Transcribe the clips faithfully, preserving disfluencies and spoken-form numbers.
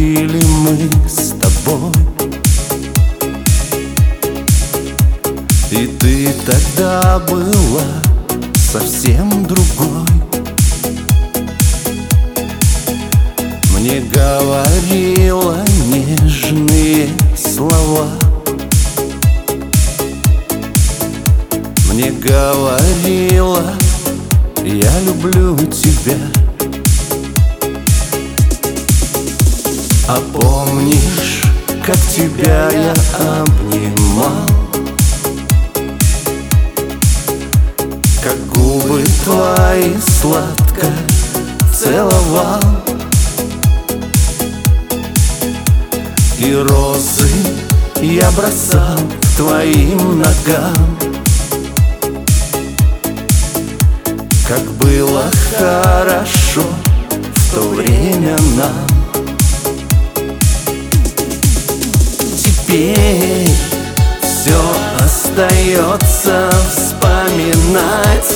жили мы с тобой. И ты тогда была совсем другой. Мне говорила нежные слова, мне говорила: я люблю тебя. А помнишь, как тебя я обнимал, как губы твои сладко целовал, и розы я бросал к твоим ногам? Как было хорошо в то время нам. Теперь все остается вспоминать.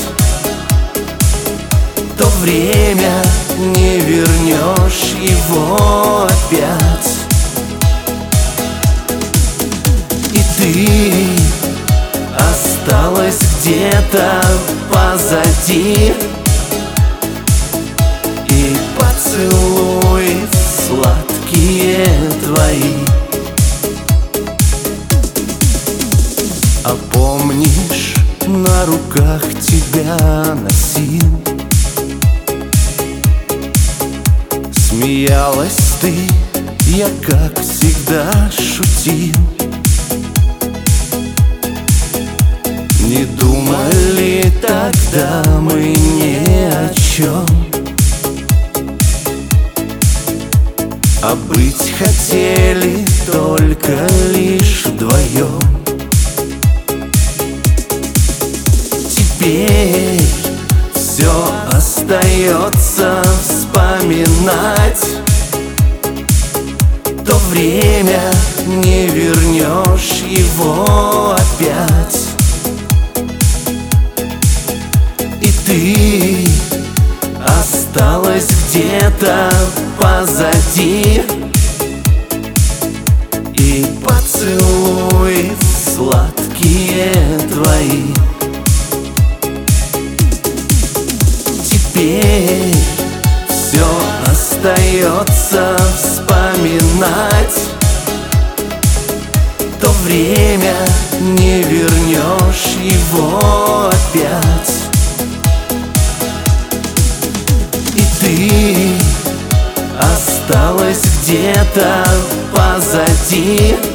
То время не вернешь его опять. И ты осталась где-то позади, и поцелуи сладкие твои. А помнишь, на руках тебя носил, смеялась ты, я как всегда шутил. Не думали тогда мы ни о чем, а быть хотели только лишь вдвоем. Теперь все остается вспоминать. То время не вернешь его опять. И ты осталась где-то позади, и поцелуи сладкие твои. Теперь все остается вспоминать. То время не вернешь его опять. И ты осталась где-то позади,